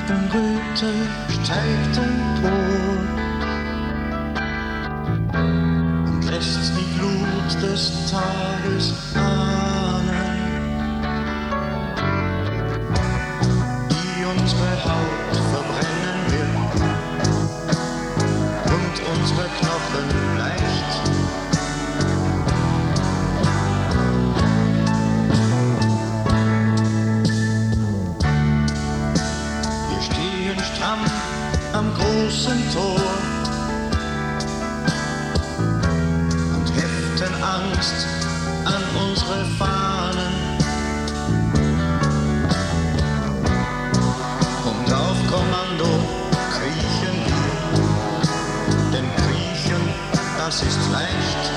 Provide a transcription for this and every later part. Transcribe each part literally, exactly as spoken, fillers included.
Morgenröte steigt empor und lässt die Glut des Tages ahnen, die unsere Haut verbrennen wird und unsere Knochen bleicht. Wir stehen stramm am großen Tor und heften Angst an unsere Fahnen. Und auf Kommando kriechen wir, denn kriechen, das ist leicht.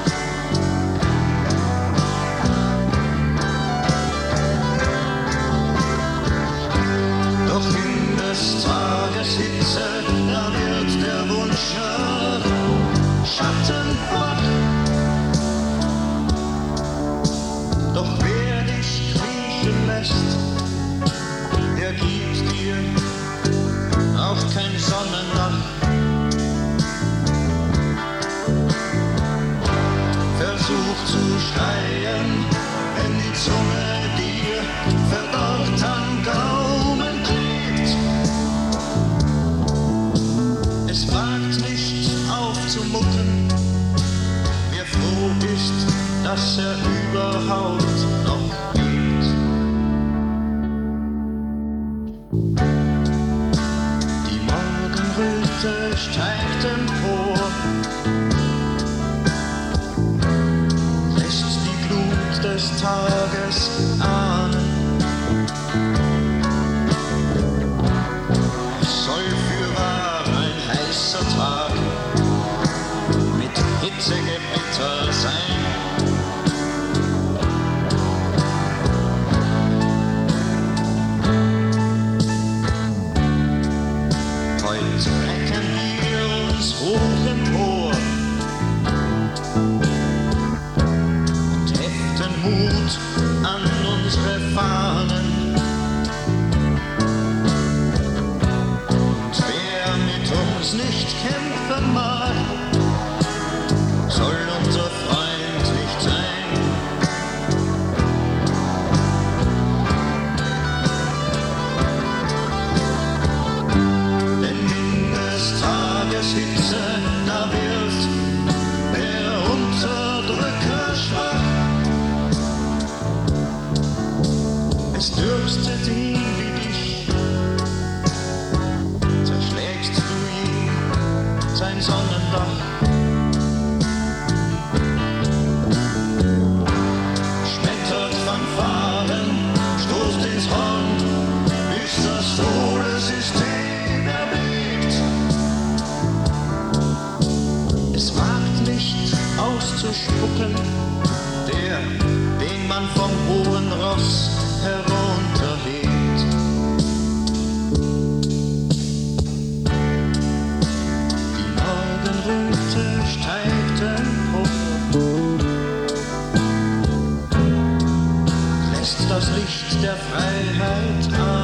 Doch in des Tages Hitze, da wird der Wunsch Schatten wach. Doch wer dich kriechen lässt, der gibt dir auch kein Sonnendach. Versuch zu schreien, wenn die Zunge dir verdorrt am Gaumen klebt. Es wagt nicht aufzumucken, wer froh ist, dass er überhaupt noch lebt. Die Morgenröte steigt empor, lässt die Glut des Tages ahnen. Es soll fürwahr ein heißer Tag mit Hitzegewitter sein. Heute recken wir uns hoch empor und heften Mut an unsere Fahnen. Und wer mit uns nicht kämpfen mag, soll unser Freund nicht sein. Denn in des Tages Hitze, da wird der Unterdrücker schwach. Es dürstet ihn wie dich, zerschlägst du ihm sein Sonnendach. Schmettert Fanfaren, stoßt ins Horn, bis das hohle System erbebt. Es wagt nicht auszuspucken, der, den man vom hohen Ross herunterhebt. Die Morgenröte steigt empor, lässt das Licht der Freiheit an.